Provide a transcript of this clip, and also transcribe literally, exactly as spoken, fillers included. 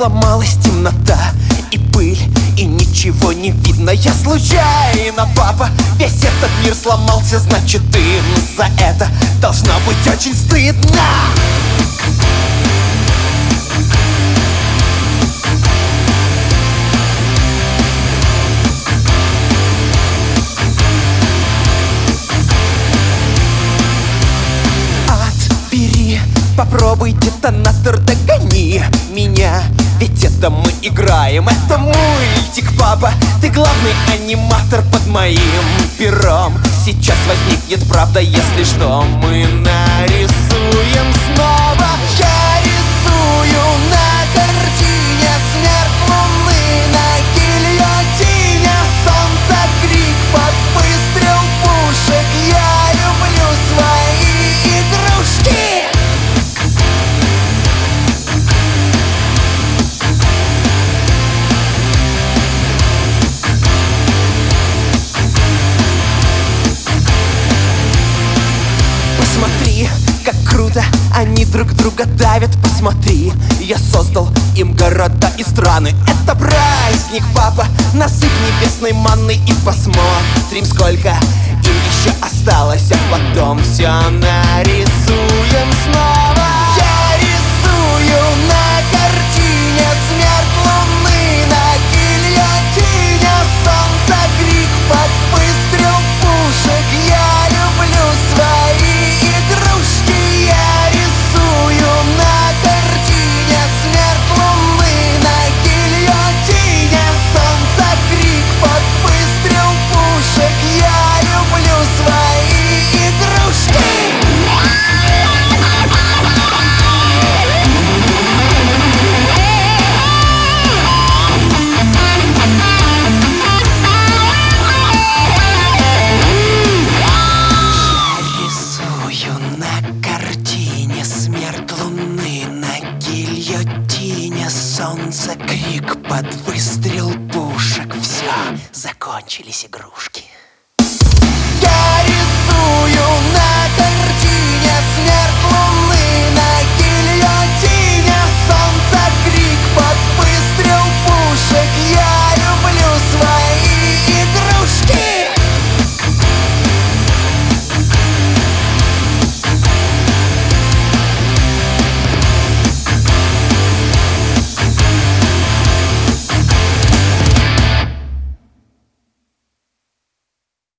сломалась темнота и пыль, и ничего не видно. Я случайно, папа, весь этот мир сломался, значит, им за это должно быть очень стыдно. Отбери, попробуй, детонатор, догони меня, ведь это мы играем, это мультик, папа. Ты главный аниматор под моим пером. Сейчас возникнет правда, если что, мы нарисуем снова. Я рисую на картине смерть луны на гильотине, солнце, крик под выстрел пушек. Я люблю свои игрушки. Посмотри, как круто они друг друга давят. Посмотри, я создал им города и страны. Это праздник, папа, насыпь небесной манной и посмотрим, сколько им еще осталось, а потом все нарисуем снова. Я рисую на картине смерть луны на гильотине, солнце, крик под выстрел пушек. Я люблю свои игрушки. Я рисую на картине смерть луны на гильотине, солнце, крик под выстрел пушек. Я люблю свои игрушки. Смерть луны на гильотине, солнце, крик под выстрел пушек. Все, закончились игрушки.